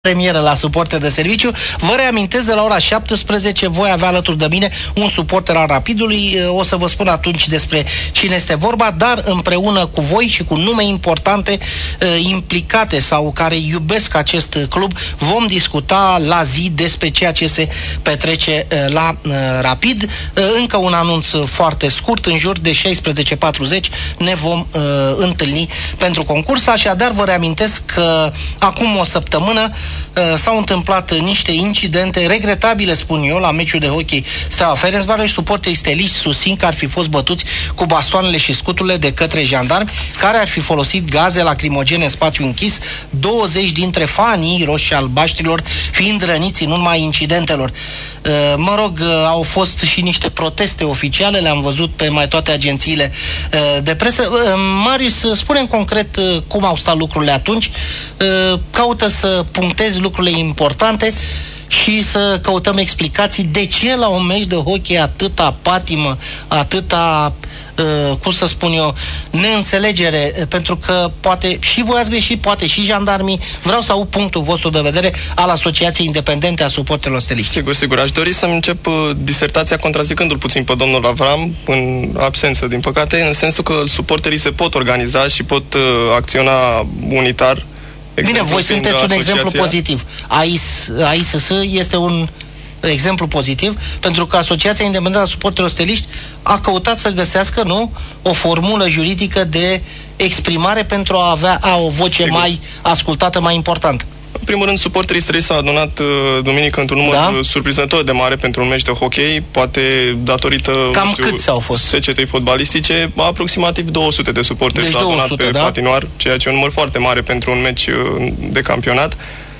premieră la Suporter de Serviciu. Vă reamintesc, de la ora 17 voi avea alături de mine un suporter al Rapidului. O să vă spun atunci despre cine este vorba, dar împreună cu voi și cu nume importante implicate sau care iubesc acest club, vom discuta la zi despre ceea ce se petrece la Rapid. Încă un anunț foarte scurt, în jur de 16:40 ne vom întâlni pentru concurs. Așadar, vă reamintesc că acum o săptămână s-au întâmplat niște incidente regretabile, spun eu, la meciul de hockey Steaua Ferencvaros. Suporterii steliști susțin că ar fi fost bătuți cu bastoanele și scuturile de către jandarmi, care ar fi folosit gaze lacrimogene în spațiu închis, 20 dintre fanii roșii-albaștrilor fiind răniți în urma incidentelor. Mă rog, au fost și niște proteste oficiale, le-am văzut pe mai toate agențiile de presă. Marius, spune-mi concret cum au stat lucrurile atunci, caută să punctezi lucrurile importante și să căutăm explicații de ce la un meci de hockey atâta patimă, atâta cum să spun eu, neînțelegere, pentru că poate și voi ați greșit, poate și jandarmii. Vreau să aud punctul vostru de vedere al Asociației Independente a Suporterilor Steliști. Sigur. Aș dori să-mi încep disertația contrazicându-l puțin pe domnul Avram, în absență, din păcate, în sensul că suporterii se pot organiza și pot acționa unitar. Bine, voi sunteți un exemplu pozitiv. AISS este un exemplu pozitiv, pentru că Asociația Independentă a Suporterilor Steliști a căutat să găsească, nu, o formulă juridică de exprimare pentru a avea o voce mai ascultată, mai importantă. În primul rând, suporterii steliști s-au adunat duminică într-un număr surprinzător de mare pentru un meci de hockey, poate datorită câți au fost? secetei fotbalistice. Aproximativ 200 de suporteri s-au adunat pe patinoar, ceea ce e un număr foarte mare pentru un meci de campionat.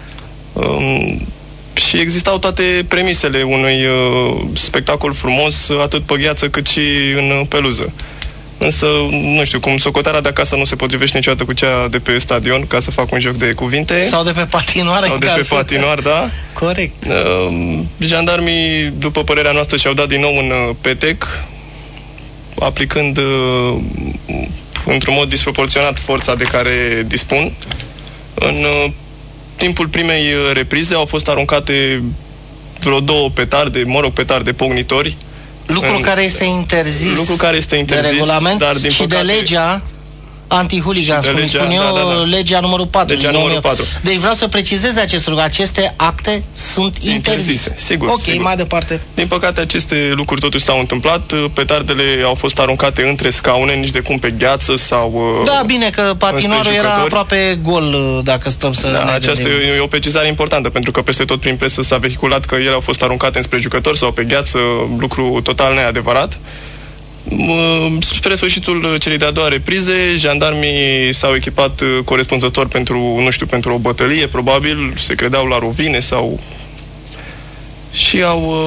Și existau toate premisele unui spectacol frumos, atât pe gheață cât și în peluză. Însă, nu știu, cum socotarea de acasă nu se potrivește niciodată cu cea de pe stadion, ca să fac un joc de cuvinte. Sau de pe patinoar. Sau de pe patinoar, da. Corect. Jandarmii, după părerea noastră, și-au dat din nou în petec, aplicând într-un mod disproporționat forța de care dispun. În timpul primei reprize au fost aruncate vreo 2 petarde pognitori. Lucru care este interzis de regulament, dar din și păcate, de legea antihuligan, spun eu, legea numărul 4. Legea numărul 4. Deci vreau să precizez acest lucru. Aceste acte sunt interzise. Sigur. Mai departe. Din păcate, aceste lucruri totuși s-au întâmplat. Petardele au fost aruncate între scaune, nici de cum pe gheață sau... Da, bine, că patinoarul era aproape gol, dacă stăm să ne aceasta e o precizare importantă, pentru că peste tot prin presă s-a vehiculat că ele au fost aruncate înspre jucători sau pe gheață, lucru total neadevărat. Spre sfârșitul celei de-a doua reprize, jandarmii s-au echipat corespunzător pentru o bătălie, probabil, se credeau la rovine sau... Și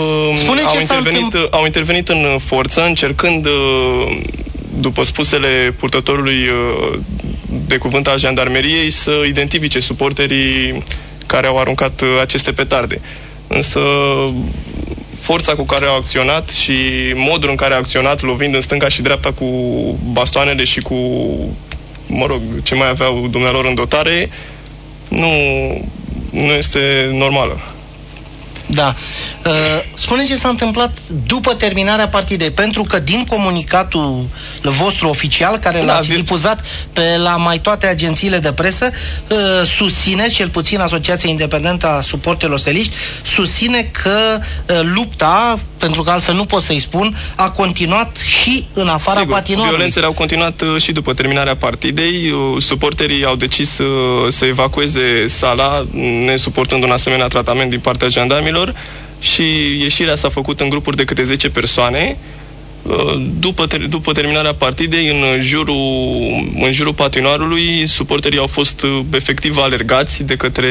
au intervenit în forță, încercând, după spusele purtătorului de cuvânt al jandarmeriei, să identifice suporterii care au aruncat aceste petarde. Însă forța cu care au acționat și modul în care au acționat, lovind în stânga și dreapta cu bastoanele și cu, ce mai aveau dumnealor în dotare, nu este normală. Da. Spune ce s-a întâmplat după terminarea partidei, pentru că din comunicatul vostru oficial, care l-ați difuzat la mai toate agențiile de presă, susțineți, cel puțin Asociația Independentă a Suporterilor Steliști, susține că lupta, pentru că altfel nu pot să-i spun, a continuat și în afara patinoarului. Violențele au continuat și după terminarea partidei. Suporterii au decis să evacueze sala, nesuportând un asemenea tratament din partea jandarmilor, și ieșirea s-a făcut în grupuri de câte 10 persoane. După terminarea partidei, în jurul patinoarului, suporterii au fost efectiv alergați de către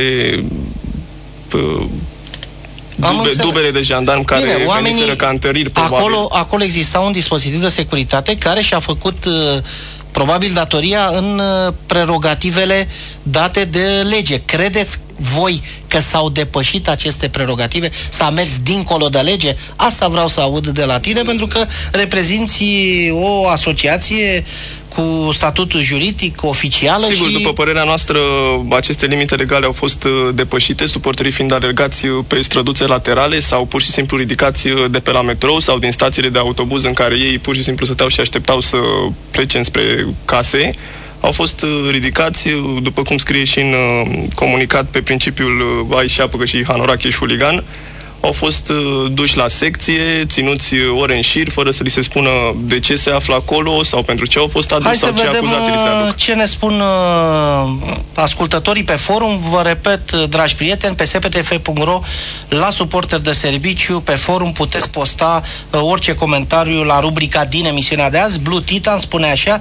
dubele de jandarmi care veniseră ca întăriri, probabil. Acolo exista un dispozitiv de securitate care și-a făcut probabil datoria în prerogativele date de lege. Credeți voi că s-au depășit aceste prerogative? S-a mers dincolo de lege? Asta vreau să aud de la tine, pentru că reprezinți o asociație cu statutul juridic, oficială. Sigur, și... după părerea noastră, aceste limite legale au fost depășite, suporterii fiind alergați pe străduțe laterale sau pur și simplu ridicați de pe la metrou sau din stațiile de autobuz în care ei pur și simplu stăteau și așteptau să plece înspre case. Au fost ridicați, după cum scrie și în comunicat, pe principiul ai șapcă și hanorache și huligan. Au fost duși la secție, ținuți ore în șir, fără să li se spună de ce se află acolo sau pentru ce au fost aduși sau ce acuzații li se aduc. Ce ne spun ascultătorii pe forum. Vă repet, dragi prieteni, pe sptf.ro, la suporteri de serviciu, pe forum puteți posta orice comentariu la rubrica din emisiunea de azi. Blue Titan spune așa,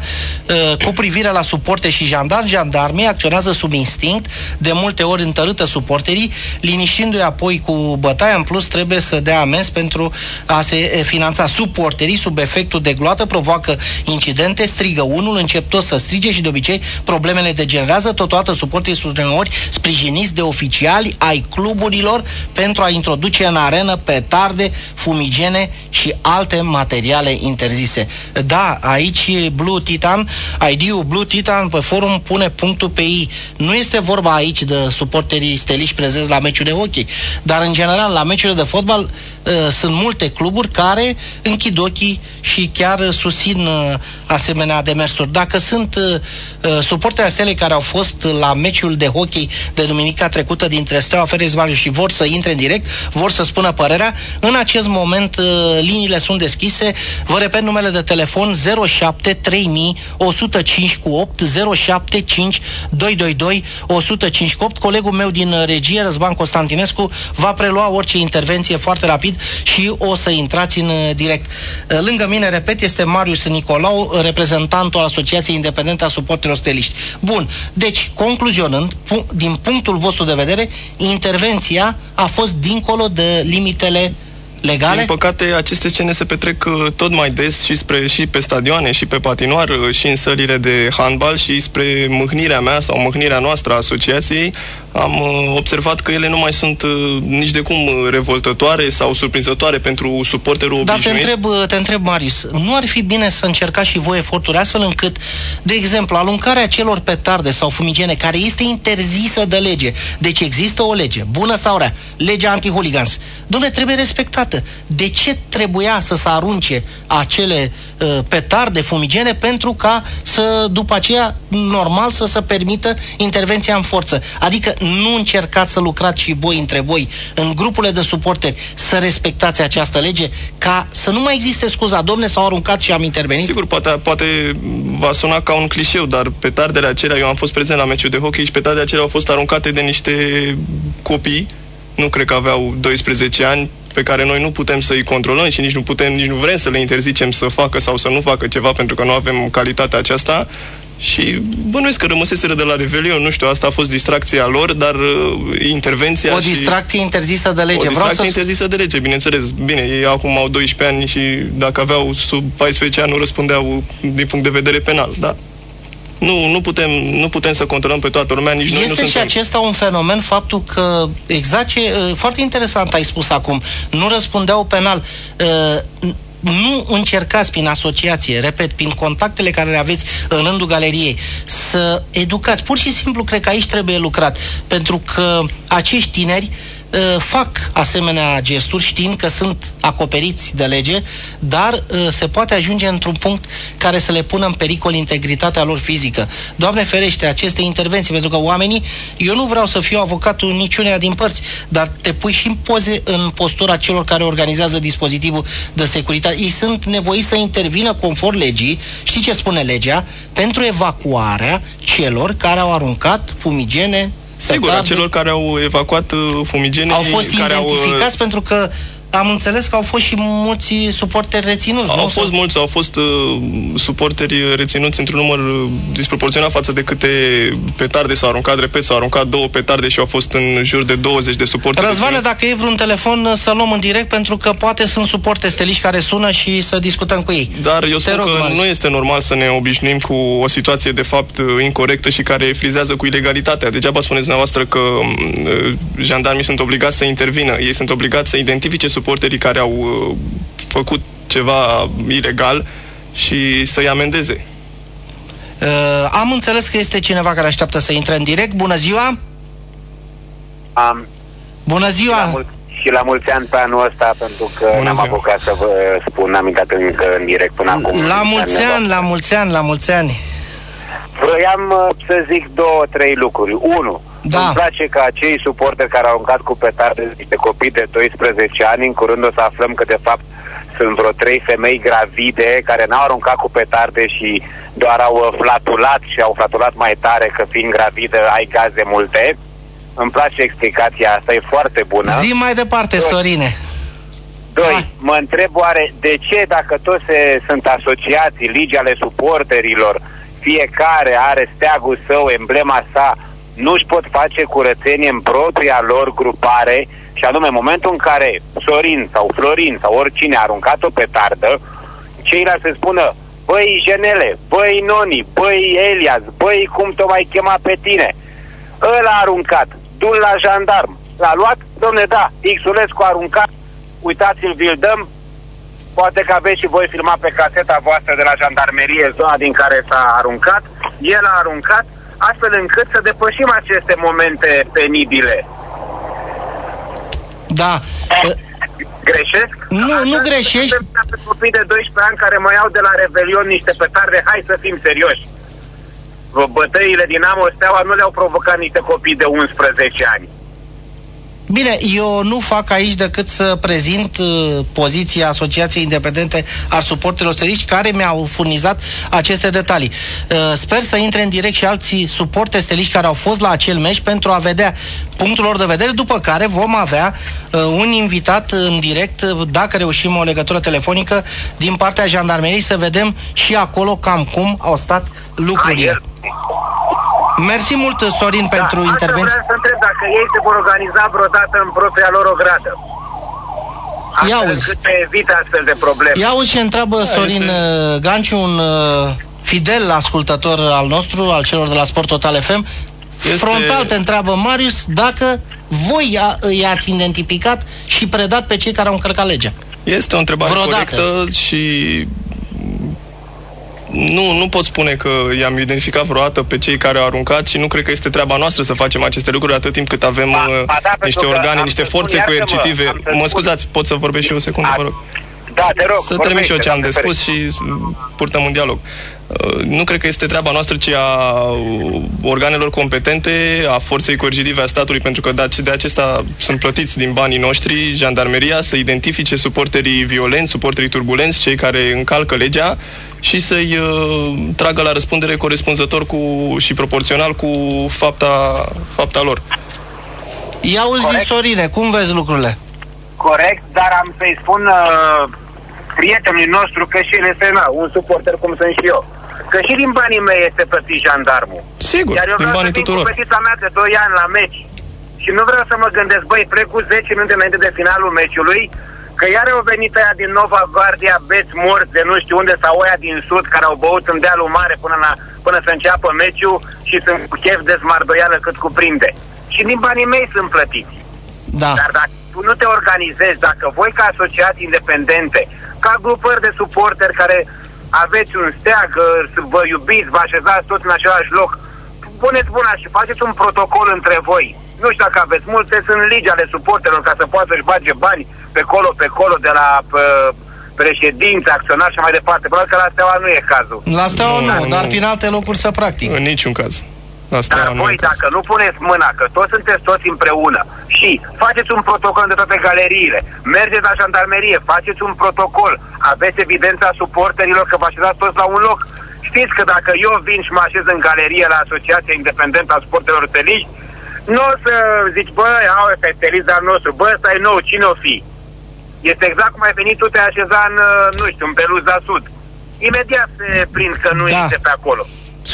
cu privire la suporte și jandarmii acționează sub instinct, de multe ori întărâtă suporterii, liniștindu-i apoi cu bătaia. În plus, trebuie să dea amenzi pentru a se finanța. Suporterii, sub efectul de gloată, provoacă incidente, strigă unul, încep toți să strige și de obicei problemele degenerează. Totodată suporterii sunt uneori sprijiniți de oficiali ai cluburilor pentru a introduce în arenă petarde, fumigene și alte materiale interzise. Da, aici Blue Titan, ID-ul Blue Titan pe forum pune punctul pe I. Nu este vorba aici de suporterii steliști prezenți la meciuri de hockey, dar în general la meciurile de fotbal sunt multe cluburi care închid ochii și chiar susțin asemenea demersuri. Dacă sunt suporterii Stelei care au fost la meciul de hockey de duminica trecută dintre Steaua Ferencvaros și vor să intre în direct, vor să spună părerea, în acest moment liniile sunt deschise. Vă repet numele de telefon 07 3000 105 cu 8 075 222 105 cu 8. Colegul meu din regie, Răzvan Constantinescu, va prelua orice intervenție foarte rapid și o să intrați în direct. Lângă mine, repet, este Marius Nicolau, reprezentantul Asociației Independente a Suporterilor Steliști. Bun, deci, concluzionând, din punctul vostru de vedere, intervenția a fost dincolo de limitele legale? Din păcate, aceste scene se petrec tot mai des și pe stadioane, și pe patinoar, și în sălile de handbal, și spre mâhnirea mea sau mâhnirea noastră a asociației, am observat că ele nu mai sunt nici de cum revoltătoare sau surprinzătoare pentru suporterul obișnuit. Dar te întreb, Marius, nu ar fi bine să încercați și voi eforturi astfel încât, de exemplu, aluncarea celor petarde sau fumigene care este interzisă de lege, deci există o lege, bună sau rea, legea anti-hooligans, Dumnezeu, trebuie respectată. De ce trebuia să se arunce acele petarde, fumigene, pentru ca să, după aceea, normal, să se permită intervenția în forță? Adică nu încercați să lucrați și voi între voi, în grupurile de suporteri, să respectați această lege, ca să nu mai existe scuza, domne, s-au aruncat și am intervenit? Sigur, poate va suna ca un clișeu, dar petardele acelea, eu am fost prezent la meciul de hockey și petardele acelea au fost aruncate de niște copii, nu cred că aveau 12 ani, pe care noi nu putem să-i controlăm și nici nu vrem să le interzicem să facă sau să nu facă ceva, pentru că nu avem calitatea aceasta. Și bănuiesc că rămăseseră de la Revelion, nu știu, asta a fost distracția lor, dar intervenția... O distracție interzisă de lege. O distracție interzisă de lege, bineînțeles. Bine, ei acum au 12 ani și dacă aveau sub 14 ani nu răspundeau din punct de vedere penal, da. Nu putem să controlăm pe toată lumea, nici noi nu suntem. Este și acesta un fenomen, faptul că, exact ce, foarte interesant ai spus acum, nu răspundeau penal. Nu încercați prin asociație, repet, prin contactele care le aveți în rândul galeriei, să educați. Pur și simplu, cred că aici trebuie lucrat, pentru că acești tineri fac asemenea gesturi știind că sunt acoperiți de lege, dar se poate ajunge într-un punct care să le pună în pericol integritatea lor fizică. Doamne ferește, aceste intervenții, pentru că oamenii, eu nu vreau să fiu avocatul niciuneia din părți, dar te pui și în postura celor care organizează dispozitivul de securitate. Ei sunt nevoiți să intervină conform legii, știi ce spune legea, pentru evacuarea celor care au aruncat fumigene. Sigur, a celor care au evacuat fumigenii... Au fost identificați pentru că am înțeles că au fost și mulți suporteri reținuți. Au fost suporteri reținuți într-un număr disproporționat față de câte petarde s-au aruncat. Repet, s-au aruncat 2 petarde și au fost în jur de 20 de suporteri. Răzvane, dacă e vreun telefon, să luăm în direct, pentru că poate sunt suporteri steliști care sună și să discutăm cu ei. Dar eu spun că nu este normal să ne obișnuim cu o situație de fapt incorrectă și care frizează cu ilegalitatea. Degeaba spuneți dumneavoastră că jandarmii sunt obligați să intervină. Ei sunt obligați să identifice suporterii care au făcut ceva ilegal și să-i amendeze. Am înțeles că este cineva care așteaptă să intre în direct. Bună ziua! Bună ziua! Și la mulți ani pe anul ăsta, pentru că n-am apucat să vă spun, n-am intrat încă în direct până acum. La mulți ani, la mulți ani, la mulți ani! Vroiam să zic 2-3 lucruri. 1. Îmi place că acei suporteri care au aruncat cu petarde niște copii de 12 ani, în curând o să aflăm că de fapt sunt vreo 3 femei gravide care n-au aruncat cu petarde și doar au flatulat și au flatulat mai tare că fiind gravidă ai gaze multe. Îmi place explicația asta, e foarte bună. Zi mai departe, Sorine. 2. Mă întreb oare de ce, dacă toți sunt asociații, ligi ale suporterilor, fiecare are steagul său, emblema sa, nu-și pot face curățenie în propria lor grupare, și anume în momentul în care Sorin sau Florin sau oricine a aruncat o petardă, ceilalți se spună: băi Jenele, băi Noni, băi Elias, băi cum te mai chema pe tine, ăla a aruncat, du-l la jandarm, l-a luat, domne, da, Xulescu a aruncat, uitați-l, vi-l dăm, poate că aveți și voi filmat pe caseta voastră de la jandarmerie zona din care s-a aruncat, el a aruncat, astfel încât să depășim aceste momente penibile. Da. Greșesc? Nu greșești. Pe copii de 12 ani care mai au de la Revelion niște petarde, hai să fim serioși. Bătăile Dinamo Steaua nu le-au provocat niște copii de 11 ani. Bine, eu nu fac aici decât să prezint poziția Asociației Independente a Suporterilor Steliști, care mi-au furnizat aceste detalii. Sper să intre în direct și alții suporteri steliști care au fost la acel meci pentru a vedea punctul lor de vedere, după care vom avea un invitat în direct, dacă reușim o legătură telefonică din partea jandarmeriei, să vedem și acolo cam cum au stat lucrurile. Mersi mult, Sorin, pentru intervenție. Vreau să întreb dacă ei se vor organiza vreodată în propria lor ogradă. Ia auzi. Cât evită astfel de probleme. Ia auzi ce întreabă Sorin Ganciu, un fidel ascultător al nostru, al celor de la Sport Total FM. Frontal te întreabă Marius dacă voi i-ați identificat și predat pe cei care au încălcat legea. Este o întrebare corectă și nu pot spune că i-am identificat vreodată pe cei care au aruncat și nu cred că este treaba noastră să facem aceste lucruri atât timp cât avem niște organe, niște forțe coercitive. Mă scuzați, pot să vorbesc și eu o secundă, vă rog? Da, te rog. Să termin și eu ce am de spus și purtăm un dialog. Nu cred că este treaba noastră, ci a organelor competente, a forței coercitive a statului, pentru că de acesta sunt plătiți din banii noștri, jandarmeria, să identifice suporterii violenți, suporterii turbulenți, cei care încalcă legea și să-i tragă la răspundere corespunzător și proporțional cu fapta lor. Ia auzi, Sorine, cum vezi lucrurile? Corect, dar am să-i spun prietenului nostru că și el este un suporter cum sunt și eu. Că și din banii mei este plătit jandarmul. Sigur, din banii tuturor. Iar eu vreau să vin cu fetița mea de 2 ani la meci. Și nu vreau să mă gândesc, băi, plec cu 10 minute înainte de finalul meciului, că iar au venit aia din Nova Guardia, beți morți de nu știu unde, sau aia din sud, care au băut în dealul mare până să înceapă meciul și sunt cu chef de smardoială cât cuprinde. Și din banii mei sunt plătiți. Da. Dar dacă tu nu te organizezi, dacă voi ca asociații independente, ca grupări de suporteri care aveți un steag, vă iubiți, vă așezați toți în același loc, puneți buna și faceți un protocol între voi. Nu știu dacă aveți multe, sunt ligi ale suporterilor ca să poată să-și bage bani pe colo, de la președinți, acționari și mai departe. Probabil că la Steaua nu e cazul. La Steaua nu, dar prin alte locuri să practic. În niciun caz. Dar voi, dacă nu puneți mâna, că toți sunteți toți împreună și faceți un protocol de toate galeriile, mergeți la jandarmerie, faceți un protocol, aveți evidența suporterilor că vă așezați toți la un loc. Știți că dacă eu vin și mă așez în galerie la Asociația Independentă a Suporterilor Steliști, nu o să zici, bă, ăsta e stelist al nostru, bă, ăsta e nou, cine o fi? Este exact cum ai venit tu, te așeza în, nu știu, în Peluza Sud. Imediat se prind că nu este pe acolo.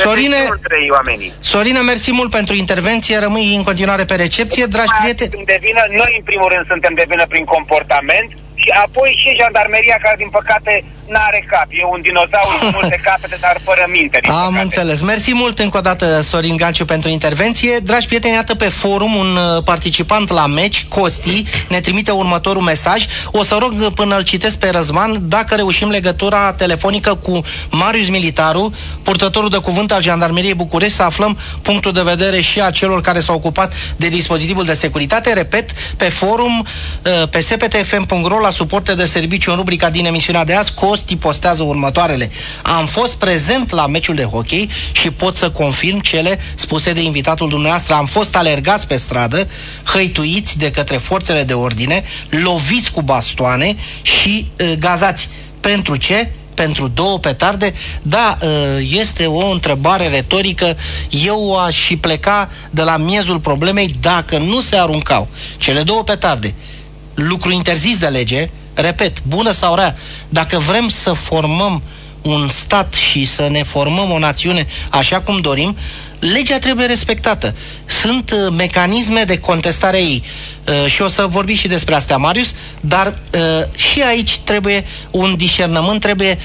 Sorine, mersi mult pentru intervenție, rămâi în continuare pe recepție, dragi prieteni. Noi în primul rând suntem de vină prin comportament și Și apoi și jandarmeria, care din păcate n-are cap. E un dinozaur cu multe capete, dar fără minte. Am înțeles. Mersi mult încă o dată, Sorin Ganciu, pentru intervenție. Dragi prieteni, iată pe forum un participant la meci, Costi, ne trimite următorul mesaj. O să rog până îl citesc pe Răzvan, dacă reușim legătura telefonică cu Marius Militaru, purtătorul de cuvânt al Jandarmeriei București, să aflăm punctul de vedere și a celor care s-au ocupat de dispozitivul de securitate. Repet, pe forum, pe sptfm.ro, la suporte de serviciu, în rubrica din emisiunea de azi, Costi postează următoarele: am fost prezent la meciul de hockey și pot să confirm cele spuse de invitatul dumneavoastră. Am fost alergați pe stradă, hăituiți de către forțele de ordine, loviți cu bastoane și gazați. Pentru ce? Pentru 2 petarde? Da, este o întrebare retorică. Eu aș și pleca de la miezul problemei. Dacă nu se aruncau cele 2 petarde, lucru interzis de lege, repet, bună sau rea, dacă vrem să formăm un stat și să ne formăm o națiune așa cum dorim, legea trebuie respectată. Sunt mecanisme de contestare a ei. Și o să vorbim și despre astea, Marius, dar și aici trebuie un discernământ, trebuie,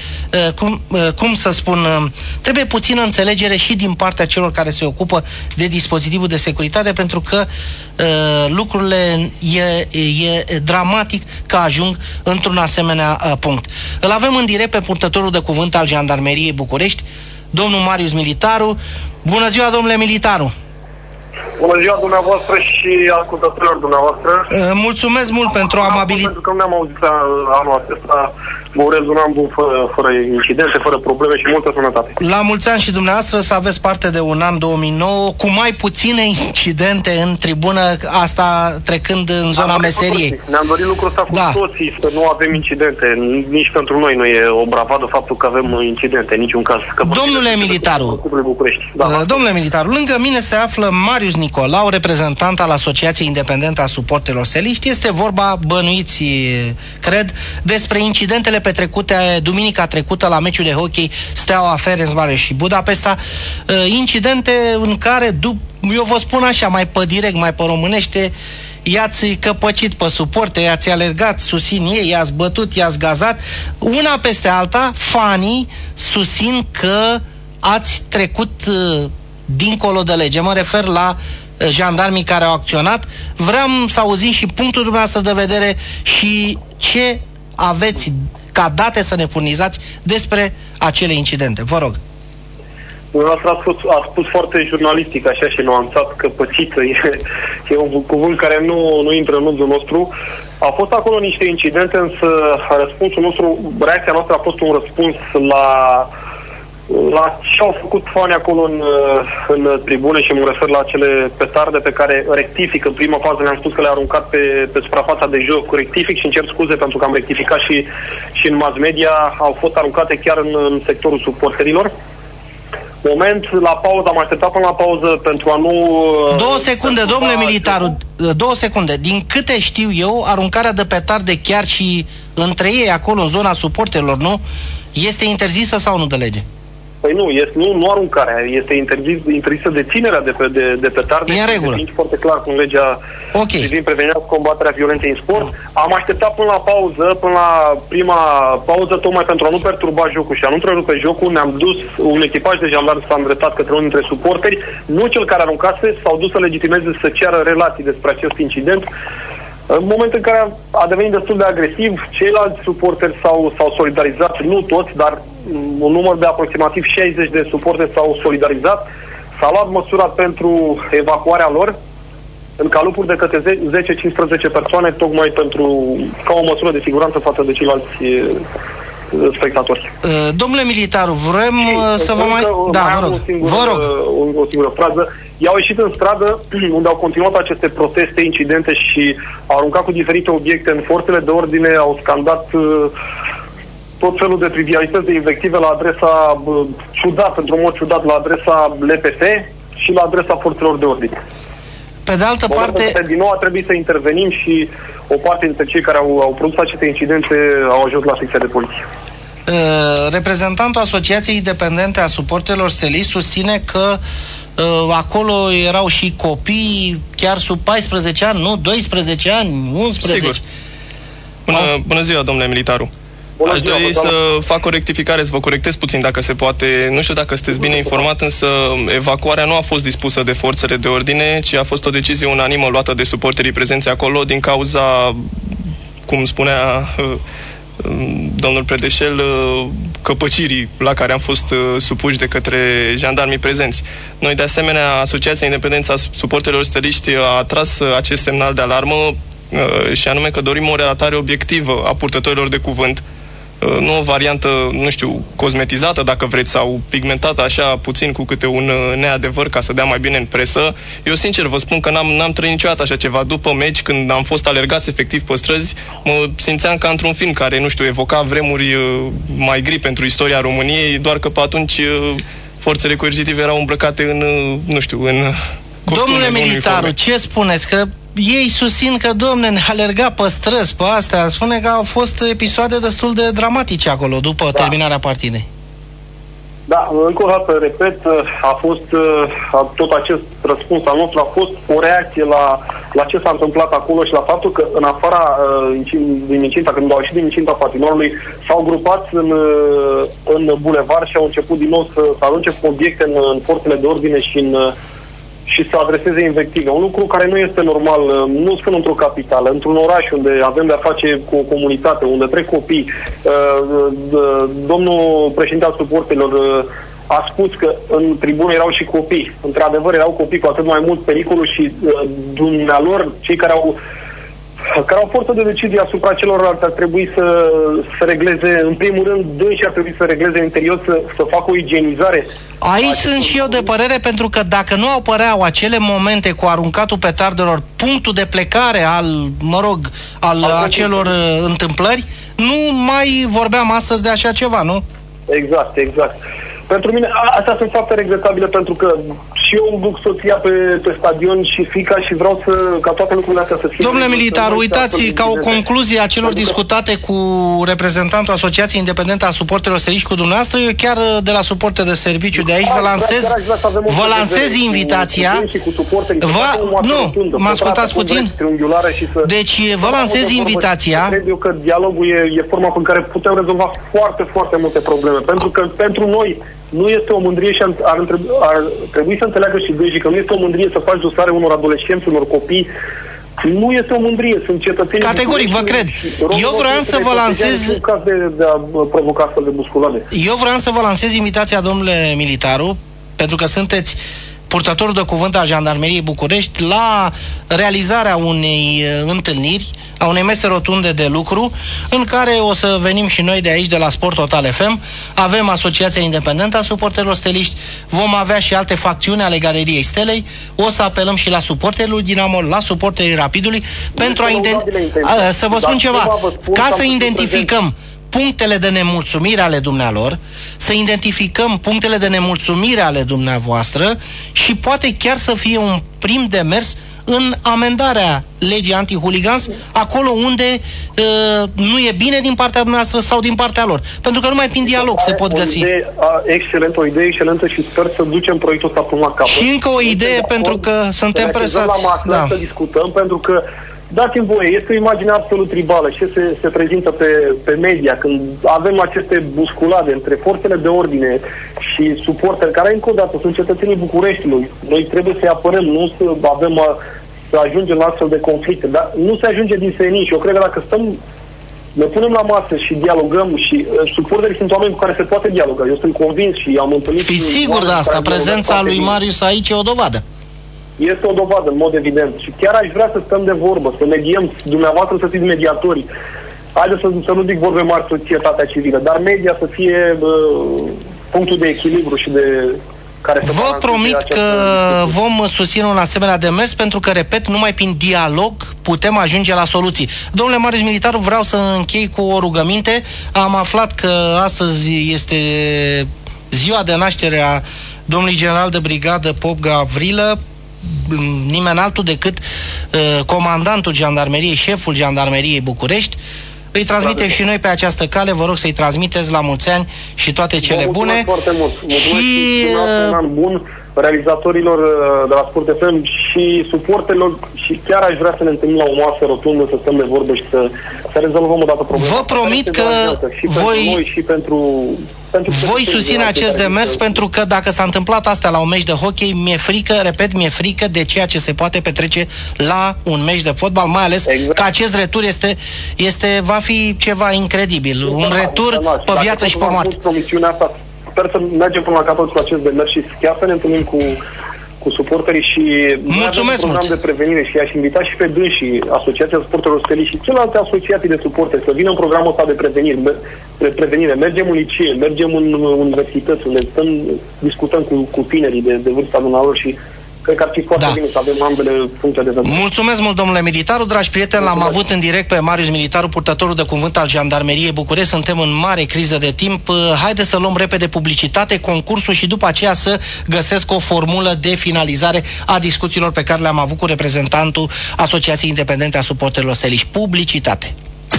cum să spun, trebuie puțină înțelegere și din partea celor care se ocupă de dispozitivul de securitate, pentru că lucrurile e dramatic că ajung într-un asemenea punct. Îl avem în direct pe purtătorul de cuvânt al Jandarmeriei București, domnul Marius Militaru. Bună ziua, domnule Militaru! Bună ziua dumneavoastră și ascultătorilor dumneavoastră. Mulțumesc mult pentru amabilitate. Pentru că nu ne-am auzit anul acesta. Vă urez un an bun fără incidente, fără probleme și multă sănătate. La mulți ani și dumneavoastră, să aveți parte de un an 2009 cu mai puține incidente în tribună, asta trecând în zona meseriei. Ne-am dorit lucrul ăsta cu toții, să nu avem incidente. Nici pentru noi nu e o bravadă faptul că avem incidente, niciun caz. Domnule Militaru, domnule Militaru, lângă mine se află Marius Nicolau, reprezentant al Asociației Independente a Suporterilor Seliști. Este vorba, bănuiți, cred, despre incidentele petrecute duminica trecută la meciul de hockey Steaua Ferencvaros și Budapesta, incidente în care, eu vă spun așa, mai pe direct, mai pe românește, i-ați căpăcit pe suporte, i-ați alergat, susțin ei, i-ați bătut, i-ați gazat. Una peste alta, fanii susțin că ați trecut dincolo de lege. Mă refer la jandarmii care au acționat. Vreau să auzim și punctul dumneavoastră de vedere și ce aveți ca date să ne furnizați despre acele incidente. Vă rog. Dumneavoastră a spus foarte jurnalistic, așa, și nuanțat, că pățită e un cuvânt care nu intră în rândul nostru. A fost acolo niște incidente, însă răspunsul nostru, reacția noastră a fost un răspuns la ce au făcut fanii acolo în tribune, și mă refer la acele petarde pe care rectific. În prima fază le-am spus că le-a aruncat pe suprafața de joc, rectific și îmi cer scuze pentru că am rectificat și în mass media, au fost aruncate chiar în sectorul suporterilor. Moment, la pauză, am așteptat până la pauză pentru a nu... 2 secunde, domnule Militaru, 2 secunde. Din câte știu eu, aruncarea de petarde chiar și între ei, acolo, în zona suporterilor, nu? Este interzisă sau nu de lege? Păi nu aruncarea, este interzisă deținerea de petarde. E în regulă. Este foarte clar cu legea privind prevenirea și combaterea violenței în sport. Am așteptat până la prima pauză, tocmai pentru a nu perturba jocul și a nu întrerupe jocul. Ne-am dus, un echipaj de jandarmi s-a îndreptat către unul dintre suporteri, nu cel care aruncase, s-au dus să legitimeze, să ceară relații despre acest incident. În momentul în care a devenit destul de agresiv, ceilalți suporteri s-au solidarizat, nu toți, dar un număr de aproximativ 60 de suporteri s-au solidarizat. S-a luat măsura pentru evacuarea lor în calupuri de către 10-15 persoane, tocmai ca o măsură de siguranță față de ceilalți spectatori. Domnule Militaru, vrem să vă mai... Da, vă rog. O singură frază. I-au ieșit în stradă, unde au continuat aceste proteste, incidente și au aruncat cu diferite obiecte în forțele de ordine, au scandat tot felul de trivialități, de invective la adresa într-un mod ciudat, la adresa LPF și la adresa forțelor de ordine. Pe de altă parte... Din nou a trebuit să intervenim și o parte dintre cei care au produs aceste incidente au ajuns la secția de poliție. Reprezentantul Asociației Independente a Suporterilor Seliști susține că acolo erau și copii chiar sub 14 ani, nu? 12 ani, 11. Sigur. Bună ziua, domnule Militaru. Aș dori să fac o rectificare, să vă corectez puțin dacă se poate. Nu știu dacă sunteți bine informat, însă evacuarea nu a fost dispusă de forțele de ordine, ci a fost o decizie unanimă luată de suporterii prezenți acolo din cauza, cum spunea domnul Predeșel, căpăcirii la care am fost supuși de către jandarmii prezenți. Noi, de asemenea, Asociația Independența Suporterilor Steliști a tras acest semnal de alarmă și anume că dorim o relatare obiectivă a purtătorilor de cuvânt, nu o variantă, nu știu, cosmetizată, dacă vreți, sau pigmentată așa puțin cu câte un neadevăr ca să dea mai bine în presă. Eu sincer vă spun că n-am trăit niciodată așa ceva. După meci, când am fost alergați efectiv pe străzi, mă simțeam ca într-un film care, nu știu, evoca vremuri mai gri pentru istoria României, doar că pe atunci forțele coercitive erau îmbrăcate în, nu știu, în costume. Domnule Militaru, ce spuneți? Că ei susțin că, domne, ne alerga pe străzi, pe astea. Spune că au fost episoade destul de dramatice acolo, după terminarea partidei. Da, încă o dată, repet, a fost, tot acest răspuns al nostru a fost o reacție la ce s-a întâmplat acolo și la faptul că în afara din incinta, când au ieșit din incinta Patinorului, s-au grupat în bulevard și au început din nou să arunce obiecte în forțele de ordine și să adreseze invective. Un lucru care nu este normal, nu spun într-o capitală, într-un oraș unde avem de-a face cu o comunitate, unde trec copii. Domnul președinte al suporterilor a spus că în tribună erau și copii. Într-adevăr, erau copii, cu atât mai mult pericolul și dumnealor, cei care au forță de decizie asupra celorlalți ar trebui să regleze, în primul rând, dânsii ar trebui să regleze interior, să facă o igienizare. Aici sunt și eu de părere, pentru că dacă nu apăreau acele momente cu aruncatul petardelor, punctul de plecare al acelor întâmplări, nu mai vorbeam astăzi de așa ceva, nu? Exact. Pentru mine, astea sunt fapte regretabile, pentru că și eu îmi duc soția pe stadion și fiica și vreau ca toate lucrurile astea să fie... Domnule Militaru, uitați, ca o concluzie a celor discutate cu reprezentantul Asociației Independente a Suporterilor Steliști cu dumneavoastră, eu chiar de la Suporte de Serviciu de aici vă lansez invitația... Nu, mă ascultați puțin? Deci vă lansez invitația... Cred eu că dialogul e forma în care putem rezolva foarte, foarte multe probleme, pentru că pentru noi nu este o mândrie și ar trebui să înțeleagă și dânsii că nu este o mândrie să faci dosare unor adolescenți, unor copii. Nu este o mândrie, sunt cetățeni... Categoric, vă cred. Eu vreau să vă lansez... Eu vreau să vă lansez invitația, domnule Militaru, pentru că sunteți purtătorul de cuvânt al Jandarmeriei București, la realizarea unei întâlniri, a unei mese rotunde de lucru, în care o să venim și noi de aici, de la Sport Total FM. Avem Asociația Independentă a Suporterilor Steliști, vom avea și alte facțiuni ale Galeriei Stelei, o să apelăm și la suporterii Dinamo, la suporterii Rapidului, pentru să vă spun ceva, ca să identificăm punctele de nemulțumire ale dumnealor, să identificăm punctele de nemulțumire ale dumneavoastră și poate chiar să fie un prim demers în amendarea legii anti-huligans acolo unde nu e bine din partea dumneavoastră sau din partea lor. Pentru că numai prin dialog se pot găsi. O idee excelentă și sper să ducem proiectul ăsta până la capăt. Și încă o idee, pentru că suntem presați. Să discutăm, pentru că dați-mi voie, este o imagine absolut tribală și se prezintă pe media când avem aceste busculade între forțele de ordine și suporteri, care încă o dată sunt cetățenii Bucureștiului. Noi trebuie să-i apărăm, nu să ajungem la astfel de conflicte, dar nu se ajunge din senin și eu cred că dacă ne punem la masă și dialogăm și suporterii sunt oameni cu care se poate dialoga. Eu sunt convins și am întâlnit... Fiți sigur de asta, prezența lui Marius aici e o dovadă. Este o dovadă, în mod evident. Și chiar aș vrea să stăm de vorbă, să mediem, dumneavoastră să fiți mediatori. Haideți să nu zic vorbe mari, societatea civilă, dar media să fie punctul de echilibru și de... Vă promit că vom susține un asemenea demers, pentru că, repet, numai prin dialog putem ajunge la soluții. Domnule Marius Militaru, vreau să închei cu o rugăminte. Am aflat că astăzi este ziua de naștere a domnului general de brigadă Pop Gavrilă, nimeni altul decât comandantul Jandarmeriei, șeful Jandarmeriei București. Îi transmitem și noi pe această cale, vă rog să-i transmiteți la mulți ani și toate cele bune. Foarte mult. Și un an bun, realizatorilor de la Sport FM și suporterilor, și chiar aș vrea să ne întâlnim la o masă rotundă, să stăm de vorbă și să rezolvăm o dată problema. Vă promit că voi susține acest demers, pentru că dacă s-a întâmplat asta la un meci de hockey, mi-e frică de ceea ce se poate petrece la un meci de fotbal, mai ales că acest retur va fi ceva incredibil, un retur pe viață și pe moarte. Sper să mergem până la capăt cu acest demers și chiar să ne întâlnim cu suporterii și mulțumesc un program de prevenire și aș invita și pe dânsii, Asociația Sportelor Steliști și celelalte asociații de suporteri să vină în programul ăsta de prevenire. Mergem în licee, mergem în universități, unde discutăm cu tinerii de vârsta dumneavoastră și cred că ar fi foarte bine să avem ambele funcții de vârstă. Mulțumesc mult, domnule Militaru. Dragi prieteni, l-am avut în direct pe Marius Militaru, purtătorul de cuvânt al Jandarmeriei București. Suntem în mare criză de timp. Haideți să luăm repede publicitate, concursul și după aceea să găsesc o formulă de finalizare a discuțiilor pe care le-am avut cu reprezentantul Asociației Independente a Suporterilor Steliști. Publicitate.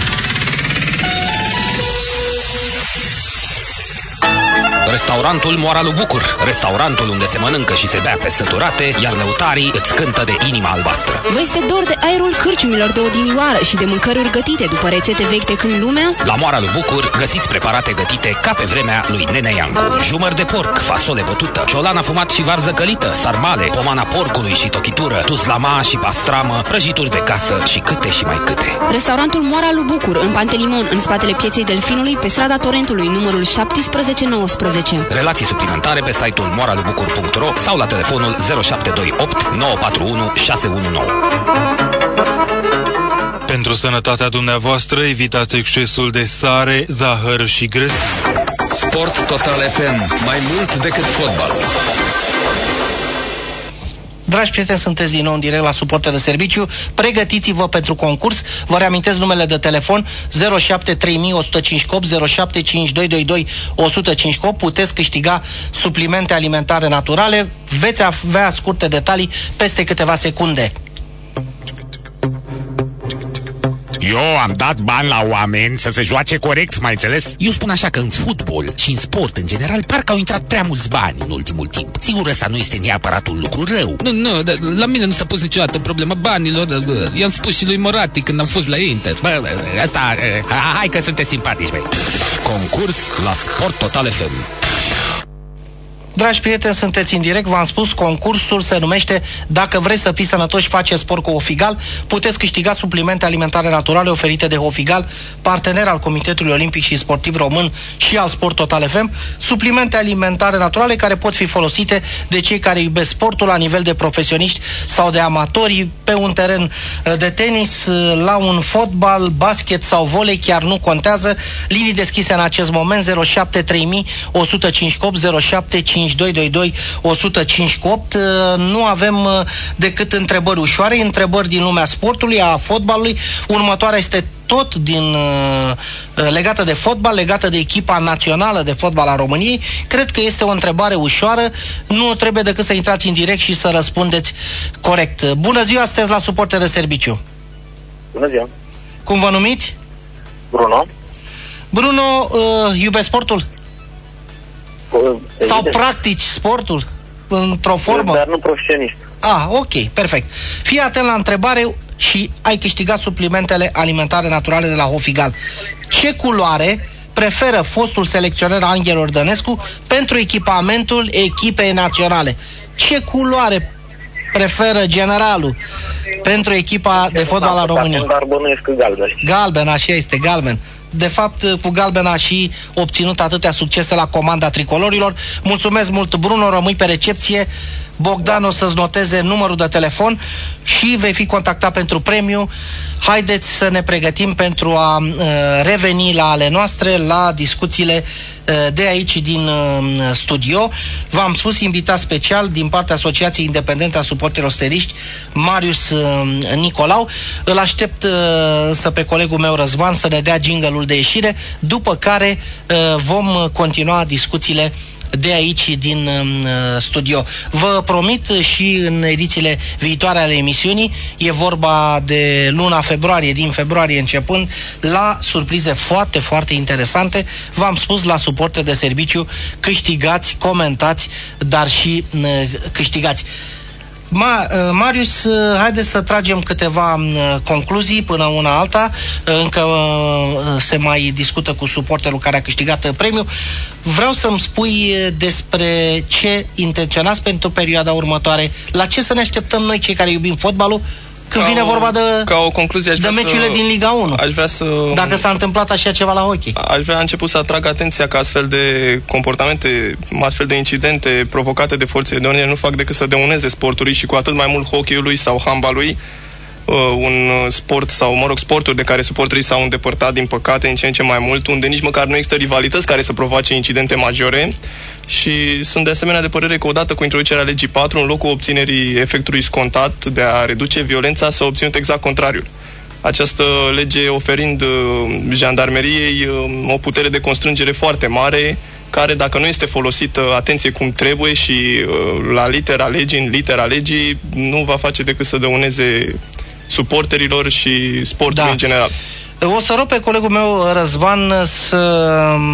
Restaurantul Moara lui Bucur, restaurantul unde se mănâncă și se bea pe săturate, iar lăutarii îți cântă de inima albastră. Vă este dor de aerul cârciumilor de odinioară și de mâncăruri gătite după rețete vechi de când lumea? La Moara lui Bucur găsiți preparate gătite ca pe vremea lui Nene Iancu. Jumăr de porc, fasole bătută, ciolan afumat și varză călită, sarmale, pomana porcului și tochitură, tuslama și pastramă, prăjituri de casă și câte și mai câte. Restaurantul Moara lui Bucur, în Pantelimon, în spatele Pieței Delfinului, pe strada Torentului, numărul 1719. Relații suplimentare pe site-ul moralubucur.ro sau la telefonul 0728 941 619. Pentru sănătatea dumneavoastră, evitați excesul de sare, zahăr și grăsime. Sport Total FM. Mai mult decât fotbal. Dragi prieteni, sunteți din nou în direct la Suporter de Serviciu. Pregătiți-vă pentru concurs. Vă reamintesc numele de telefon 073158, 075222 158. Puteți câștiga suplimente alimentare naturale. Veți avea scurte detalii peste câteva secunde. Eu am dat bani la oameni să se joace corect, mai înțeles? Eu spun așa că în fotbal și în sport în general parcă au intrat prea mulți bani în ultimul timp. Sigur, ăsta nu este neapărat un lucru rău. Nu, dar la mine nu s-a pus niciodată problema banilor. I-am spus și lui Moratti când am fost la Inter. Hai că sunteți simpatici, băi. Concurs la Sport Total FM. Dragi prieteni, sunteți în direct, v-am spus, concursul se numește Dacă vrei să fii sănătoși, face sport cu Hofigal. Puteți câștiga suplimente alimentare naturale oferite de Hofigal, partener al Comitetului Olimpic și Sportiv Român și al Sport Total FM, suplimente alimentare naturale care pot fi folosite de cei care iubesc sportul la nivel de profesioniști sau de amatori, pe un teren de tenis, la un fotbal, basket sau volei, chiar nu contează. Linii deschise în acest moment 0730 158 07 5222 158. Nu avem decât întrebări ușoare, întrebări din lumea sportului, a fotbalului. Următoarea este tot legată de fotbal, legată de echipa națională de fotbal a României. Cred că este o întrebare ușoară. Nu trebuie decât să intrați în direct și să răspundeți corect. Bună ziua, sunteți la Suporter de Serviciu. Bună ziua. Cum vă numiți? Bruno. Bruno, iubești sportul? Sau practici sportul într-o formă? Dar nu profesionist. Ok, perfect. Fii atent la întrebare și ai câștigat suplimentele alimentare naturale de la Hofigal. Ce culoare preferă fostul selecționer Angel Ordănescu pentru echipamentul echipei naționale? Ce culoare preferă generalul pentru echipa de fotbal a României? Dar bănuiesc galben. Galben, așa este, galben. De fapt, cu galben a și obținut atâtea succese la comanda tricolorilor. Mulțumesc mult, Bruno, rămâi pe recepție. Bogdan o să-ți noteze numărul de telefon și vei fi contactat pentru premiu. Haideți să ne pregătim pentru a reveni la ale noastre, la discuțiile de aici din studio. V-am spus, invitat special din partea Asociației Independente a Suporterilor Steliști, Marius Nicolau. Îl aștept însă pe colegul meu Răzvan să ne dea jingle-ul de ieșire, după care vom continua discuțiile de aici din studio. Vă promit și în edițiile viitoare ale emisiunii, e vorba de luna februarie, din februarie începând, la surprize foarte, foarte interesante. V-am spus, la suporte de serviciu, câștigați, comentați, dar și câștigați. Marius, haideți să tragem câteva concluzii până una alta. Încă se mai discută cu suporterul care a câștigat premiul. Vreau să-mi spui despre ce intenționați pentru perioada următoare, la ce să ne așteptăm noi, cei care iubim fotbalul, când vine vorba de o concluzie, de meciurile din Liga 1. Aș vrea să... Dacă s-a întâmplat așa ceva la hockey. Aș vrea început să atrag atenția că astfel de comportamente, astfel de incidente provocate de forțele de ordine nu fac decât să dăuneze sportului și cu atât mai mult hockeyului sau handbalului, un sport sau, mă rog, sporturi de care suporterii s-au îndepărtat, din păcate, în ce în ce mai mult, unde nici măcar nu există rivalități care să provoace incidente majore. Și sunt de asemenea de părere că odată cu introducerea legii 4, în locul obținerii efectului scontat de a reduce violența, s-a obținut exact contrariul. Această lege oferind jandarmeriei o putere de constrângere foarte mare, care, dacă nu este folosită, atenție, cum trebuie și la litera legii, în litera legii, nu va face decât să dăuneze suporterilor și sportului în general. O să rog pe colegul meu, Răzvan, să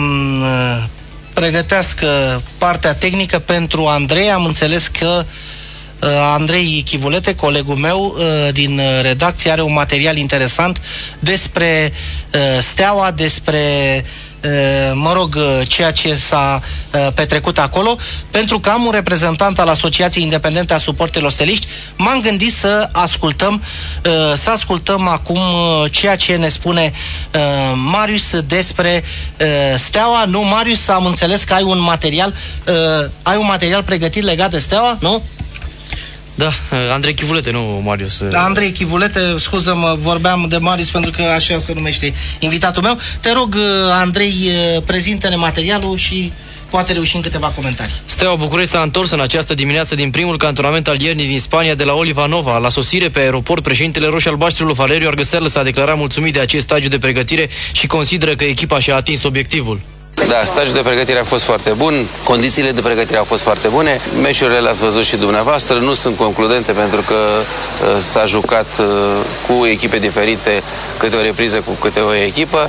pregătească partea tehnică pentru Andrei. Am înțeles că Andrei Chivulete, colegul meu din redacție, are un material interesant despre Steaua, despre ceea ce s-a petrecut acolo. Pentru că am un reprezentant al Asociației Independente a Suporterilor Steliști, m-am gândit să ascultăm acum ceea ce ne spune Marius despre Steaua. Nu, Marius, am înțeles că ai un material pregătit legat de Steaua, nu? Da, Andrei Chivulete, nu Marius. Andrei Chivulete, scuză-mă, vorbeam de Marius pentru că așa se numește invitatul meu. Te rog, Andrei, prezintă-ne materialul și poate reuși în câteva comentarii. Steaua București s-a întors în această dimineață din primul cantonament al iernii din Spania de la Olivanova. La sosire pe aeroport, președintele roșii-albaștrilor Valeriu Argăseală s-a declarat mulțumit de acest stagiu de pregătire și consideră că echipa și-a atins obiectivul. Da, stagiul de pregătire a fost foarte bun, condițiile de pregătire au fost foarte bune, meciurile le-ați văzut și dumneavoastră, nu sunt concludente pentru că s-a jucat cu echipe diferite, câte o repriză cu câte o echipă.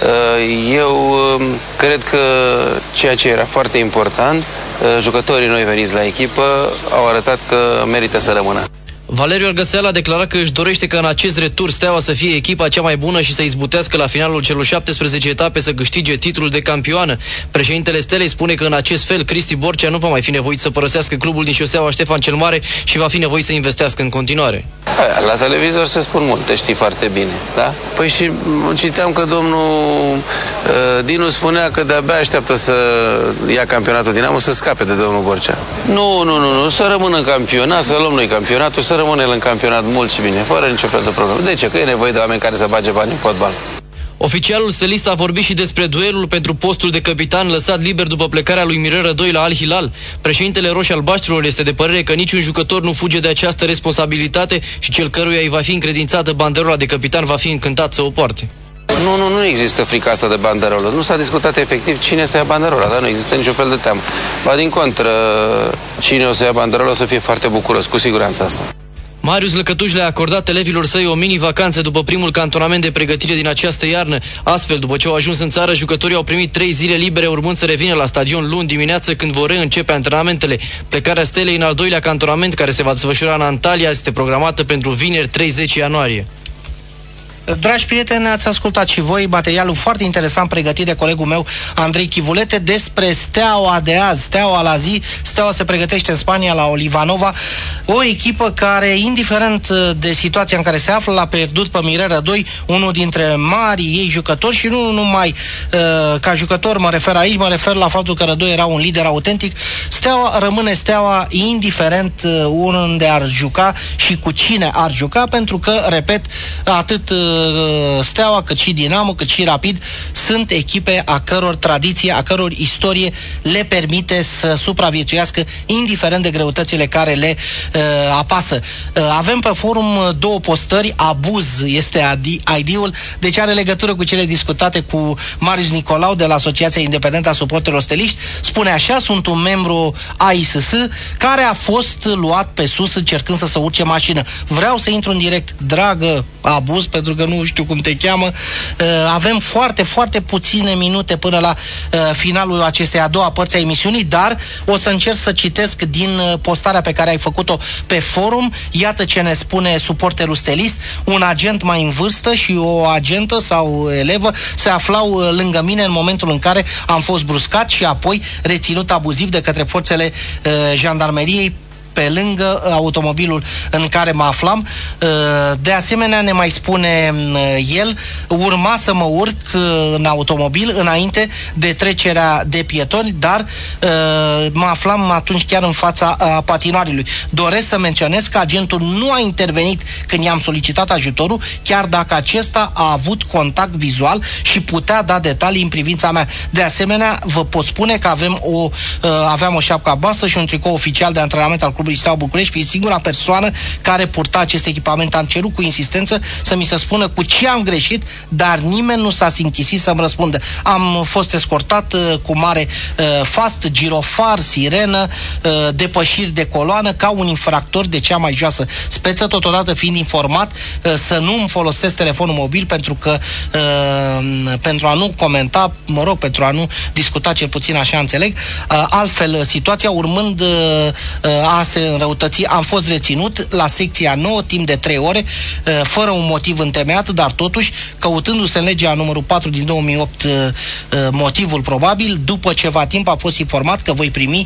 Eu cred că ceea ce era foarte important, jucătorii noi veniți la echipă au arătat că merită să rămână. Valeriu Argăseală a declarat că își dorește ca în acest retur Steaua să fie echipa cea mai bună și să izbutească la finalul celor 17 etape să câștige titlul de campioană. Președintele Stelei spune că în acest fel Cristi Borcea nu va mai fi nevoit să părăsească clubul din șoseaua Ștefan cel Mare și va fi nevoit să investească în continuare. La televizor se spun multe, știi foarte bine, da? Păi și citeam că domnul Dinu spunea că de-abia așteaptă să ia campionatul Dinamo, să scape de domnul Borcea. Nu, să rămână în campionat, să luăm noi campionatul, să rămâne el în campionat mult și bine, fără nicio fel de problemă. De ce? Că e nevoie de oameni care să bage bani în fotbal. Oficialul stelist a vorbit și despre duelul pentru postul de capitan lăsat liber după plecarea lui Mirel Rădoi la Al Hilal. Președintele roșii-albaștrilor este de părere că niciun jucător nu fuge de această responsabilitate și cel căruia îi va fi încredințată banderola de capitan va fi încântat să o poarte. Nu există frica asta de banderolă. Nu s-a discutat efectiv cine să ia banderola, dar nu există niciun fel de teamă. Ba din contră, cine o să ia banderola o să fie foarte bucuros, cu siguranță asta. Marius Lăcătuș le-a acordat elevilor săi o mini-vacanță după primul cantonament de pregătire din această iarnă. Astfel, după ce au ajuns în țară, jucătorii au primit 3 zile libere, urmând să revină la stadion luni dimineață, când vor reîncepe antrenamentele. Plecarea Stelei în al doilea cantonament, care se va desfășura în Antalya, este programată pentru vineri 30 ianuarie. Dragi prieteni, ați ascultat și voi materialul foarte interesant pregătit de colegul meu Andrei Chivulete despre Steaua de azi, Steaua la zi. Steaua se pregătește în Spania la Olivanova, o echipă care, indiferent de situația în care se află, l-a pierdut pe Mirel Rădoi, unul dintre marii ei jucători, și nu numai ca jucător mă refer aici, mă refer la faptul că Rădoi era un lider autentic. Steaua rămâne Steaua indiferent unde ar juca și cu cine ar juca, pentru că, repet, atât Steaua, cât și Dinamo, cât și Rapid sunt echipe a căror tradiție, a căror istorie le permite să supraviețuiască indiferent de greutățile care le apasă. Avem pe forum două postări, abuz este ID-ul, deci are legătură cu cele discutate cu Marius Nicolau de la Asociația Independentă a Suporterilor Steliști. Spune așa: sunt un membru AISS care a fost luat pe sus încercând să se urce mașină. Vreau să intru în direct, dragă abuz, pentru că nu știu cum te cheamă. Avem foarte, foarte puține minute până la finalul acestei a doua părți a emisiunii, dar o să încerc să citesc din postarea pe care ai făcut-o pe forum. Iată ce ne spune suporterul stelist: un agent mai în vârstă și o agentă sau elevă se aflau lângă mine în momentul în care am fost bruscat și apoi reținut abuziv de către forțele jandarmeriei pe lângă automobilul în care mă aflam. De asemenea, ne mai spune el, urma să mă urc în automobil înainte de trecerea de pietoni, dar mă aflam atunci chiar în fața patinoarului. Doresc să menționez că agentul nu a intervenit când i-am solicitat ajutorul, chiar dacă acesta a avut contact vizual și putea da detalii în privința mea. De asemenea, vă pot spune că aveam o șapcă albastră și un tricou oficial de antrenament al Clubului Steaua București, fiind singura persoană care purta acest echipament. Am cerut cu insistență să mi se spună cu ce am greșit, dar nimeni nu s-a închisit să-mi răspundă. Am fost escortat cu mare fast, girofar, sirenă, depășiri de coloană, ca un infractor de cea mai joasă speță, totodată fiind informat să nu îmi folosesc telefonul mobil pentru a nu comenta, pentru a nu discuta, cel puțin așa înțeleg. Altfel, situația urmând a se înrăutăți, am fost reținut la secția 9 timp de 3 ore, fără un motiv întemeiat, dar totuși, căutându-se în legea numărul 4 din 2008 motivul probabil, după ceva timp a fost informat că voi primi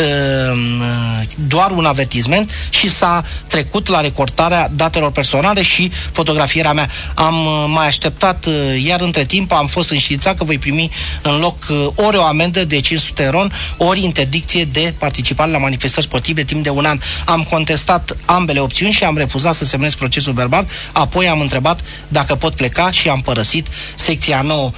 doar un avertisment și s-a trecut la recortarea datelor personale și fotografierea mea. Am mai așteptat, iar între timp am fost înștiințat că voi primi în loc ori o amendă de 500 RON, ori interdicție de participare la manifestări sportive timp de un an. Am contestat ambele opțiuni și am refuzat să semnez procesul verbal, apoi am întrebat dacă pot pleca și am părăsit secția 9.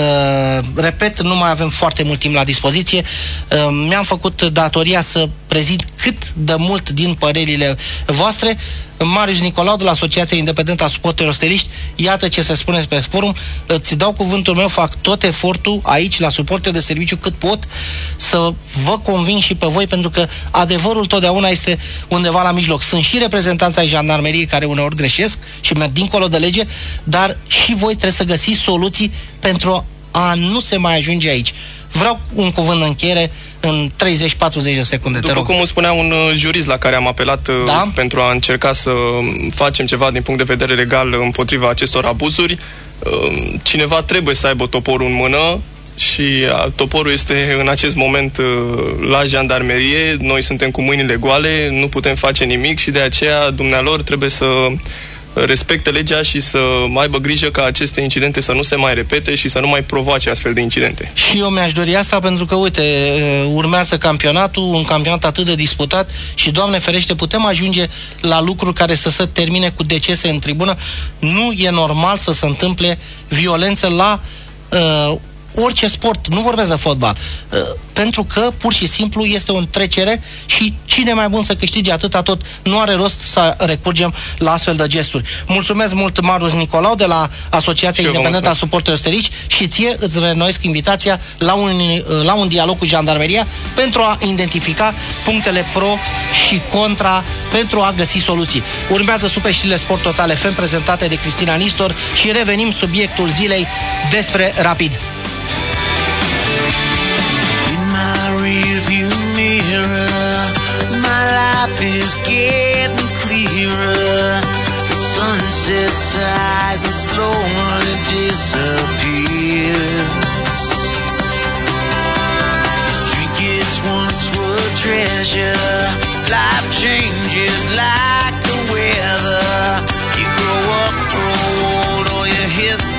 Repet, nu mai avem foarte mult timp la dispoziție. Mi-am făcut datoria să prezint cât de mult din părerile voastre. Marius Nicolau de la Asociația Independentă a Suporterilor Steliști, iată ce se spune pe forum. Îți dau cuvântul meu, fac tot efortul aici la Suporteri de Serviciu cât pot să vă conving și pe voi, pentru că adevărul totdeauna este undeva la mijloc. Sunt și reprezentanții ai jandarmeriei care uneori greșesc și merg dincolo de lege, dar și voi trebuie să găsiți soluții pentru a nu se mai ajunge aici. Vreau un cuvânt în încheiere în 30-40 de secunde. După cum îmi spunea un jurist la care am apelat pentru a încerca să facem ceva din punct de vedere legal împotriva acestor abuzuri, cineva trebuie să aibă toporul în mână și toporul este în acest moment la jandarmerie. Noi suntem cu mâinile goale, nu putem face nimic și de aceea dumnealor trebuie să respecte legea și să aibă grijă ca aceste incidente să nu se mai repete și să nu mai provoace astfel de incidente. Și eu mi-aș dori asta, pentru că, uite, urmează campionatul, un campionat atât de disputat și, Doamne ferește, putem ajunge la lucruri care să se termine cu decese în tribună. Nu e normal să se întâmple violență la orice sport, nu vorbesc de fotbal, pentru că pur și simplu este o trecere și cine mai bun să câștige atâta tot, nu are rost să recurgem la astfel de gesturi. Mulțumesc mult, Marius Nicolau de la Asociația Independentă a Suporterilor Steliști, și ție îți reînnoiesc invitația la un dialog cu jandarmeria pentru a identifica punctele pro și contra, pentru a găsi soluții. Urmează Super Știrile Sport Total FM prezentate de Cristina Nistor și revenim subiectul zilei despre Rapid. Is getting clearer. The sun sets eyes and slowly disappears. Trinkets once were treasure. Life changes like the weather. You grow up, grow old, or you hit